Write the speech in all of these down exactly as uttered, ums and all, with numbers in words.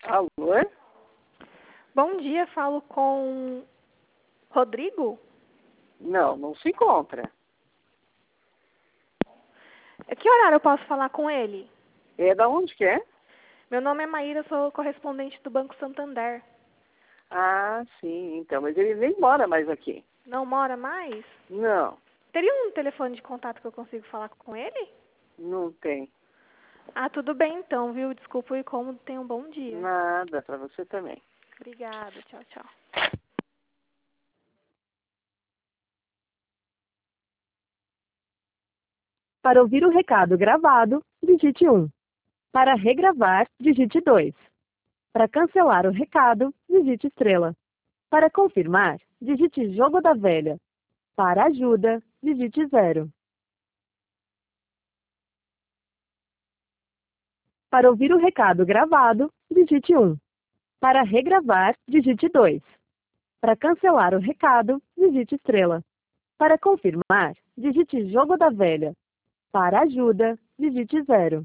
Alô? Bom dia, falo com Rodrigo? Não, não se encontra. Que horário eu posso falar com ele? É da onde que é? Meu nome é Maíra, sou correspondente do Banco Santander. Ah, sim, então, mas ele nem mora mais aqui. Não mora mais? Não, Teria um telefone de contato que eu consigo falar com ele? não tem Ah, tudo bem então, viu? Desculpa e como tenha um bom dia. nada para você também. Obrigada, tchau, tchau. Para ouvir o recado gravado, digite um. Para regravar, digite dois. Para cancelar o recado, digite estrela. Para confirmar, digite jogo da velha. Para ajuda, digite zero. Para ouvir o recado gravado, digite um. Para regravar, digite dois. Para cancelar o recado, digite estrela. Para confirmar, digite jogo da velha. Para ajuda, digite zero.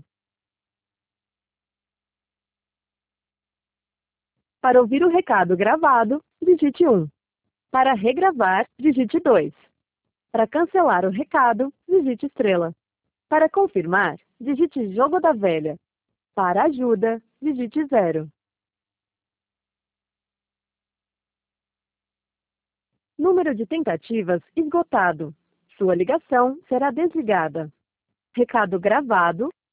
Para ouvir o recado gravado, digite um. Para regravar, digite dois. Para cancelar o recado, digite estrela. Para confirmar, digite jogo da velha. Para ajuda, digite zero. Número de tentativas esgotado. Sua ligação será desligada. Recado gravado.